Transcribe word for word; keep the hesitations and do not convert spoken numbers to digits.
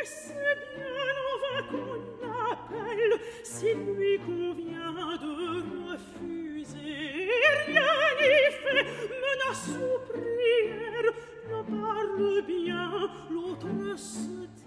c'est bien, on va qu'on l'appelle, s'il lui convient de refuser. Rien n'y fait, menace ou prière, n'en parle bien, l'autre se tait.